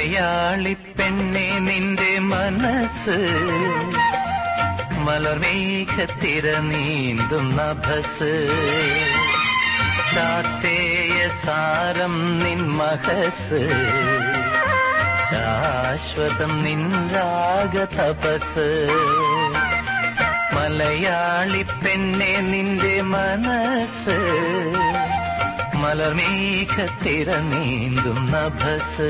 മലയാളി പെണ്ണെ നിന്റെ മനസ്സ് മലർമേഘത്തിര നീന്തും നഭസ് ചാത്തേയ സാരം നിൻ മഹസ് ശാശ്വതം നിൻ രാഗ തപസ് മലയാളി പെണ്ണെ നിന്റെ മനസ്സ് മലർമേഘത്തിര നീന്തും നഭസ്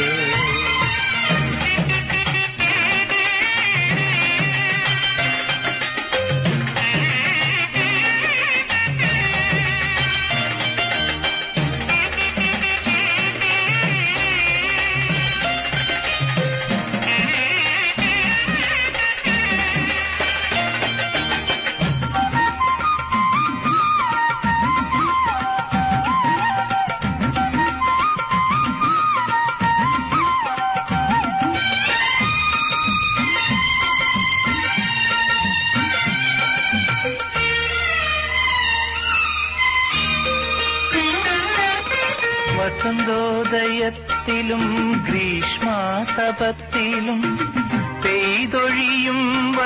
വസന്തോദയത്തിലും ഗ്രീഷ്മാതപത്തിലും പെയ്തൊഴിയും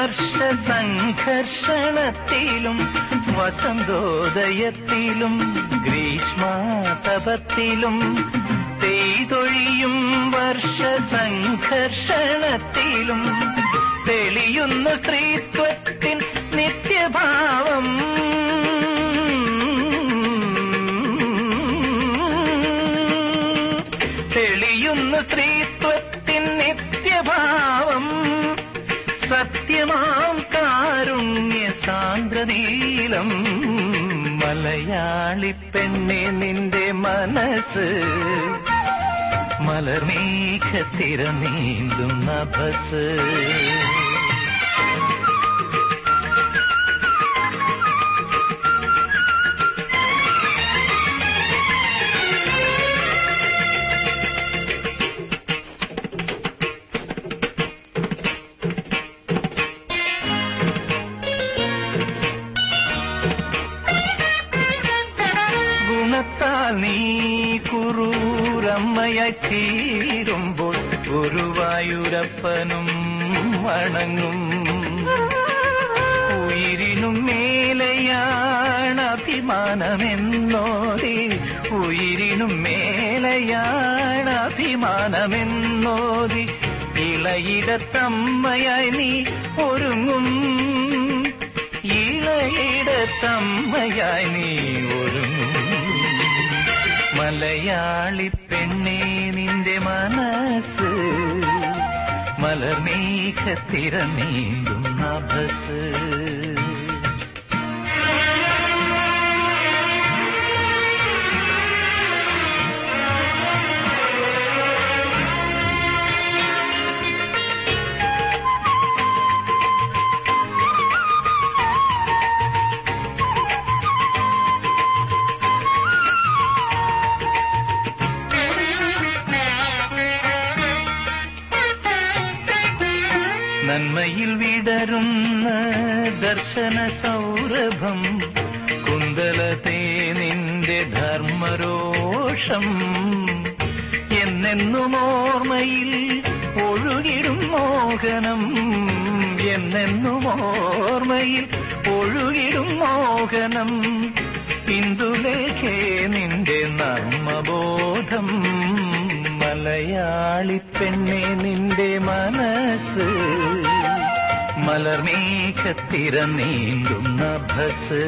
വർഷസംഘർഷണത്തിലും വസന്തോദയത്തിലും ഗ്രീഷ്മാതപത്തിലും പെയ്തൊഴിയും വർഷസംഘർഷണത്തിലും തെളിയുന്ന സ്ത്രീത്വത്തിൻ നിത്യഭാവം തെളിയുന്ന സ്ത്രീത്വത്തിൻ നിത്യഭാവം സത്യമാം കാരുണ്യ സാന്ദ്രനീലം മലയാളി പെണ്ണെ നിന്റെ മനസ്സ് മലർമേഘത്തിര നീന്തും നഭസ് നീ കുറൂരമ്മയായി തീരുമ്പോൾ ഗുരുവായൂരപ്പനും വണങ്ങും ഉയിരിനും മേലെയാണ് അഭിമാനമെന്നോതി ഉയിരിനും മേലെയാണ് അഭിമാനമെന്നോതി ഇളയിടത്തമ്മയായി നീ ഒരുങ്ങും ഇളയിടത്തമ്മയായി നീ ഒരുങ്ങും മലയാളി പെണ്ണെ നിന്റെ മനസ്സ് മലർമേഘത്തിര നീന്തും നഭസ് നന്മയിൽ വിടരുന്ന ദർശന സൗരഭം കുന്തലത്തെ നിന്റെ ധർമ്മരോഷം എന്നെന്നും ഓർമ്മയിൽ ഒഴുകിടും മോഹനം എന്നെന്നും ഓർമ്മയിൽ ഒഴുകിടും മോഹനം ഇന്ദുലേഖേ നിന്റെ നർമ്മബോധം മലയാളി പെണ്ണെ നിന്റെ മനസ്സ് മലർമേഘത്തിര നീന്തും നഭസ്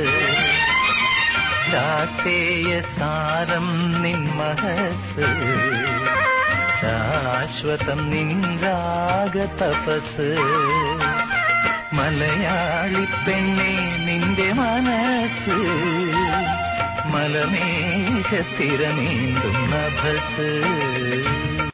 ചാത്തേയ സാരം നിൻ മഹസ് ശാശ്വതം നിൻ രാഗ തപസ് മലയാളി പെണ്ണെ നിന്റെ മനസ്സ് മലർമേഘത്തിര നീന്തും നഭസ്